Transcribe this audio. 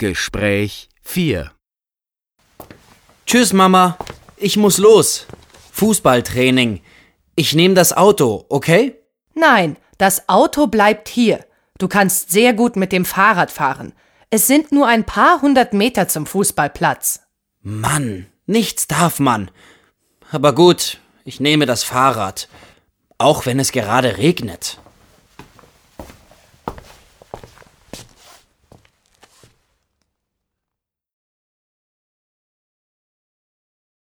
Gespräch 4. Tschüss, Mama. Ich muss los. Fußballtraining. Ich nehme das Auto, okay? Nein, das Auto bleibt hier. Du kannst sehr gut mit dem Fahrrad fahren. Es sind nur ein paar 100 Meter zum Fußballplatz. Mann, nichts darf man. Aber gut, ich nehme das Fahrrad. Auch wenn es gerade regnet.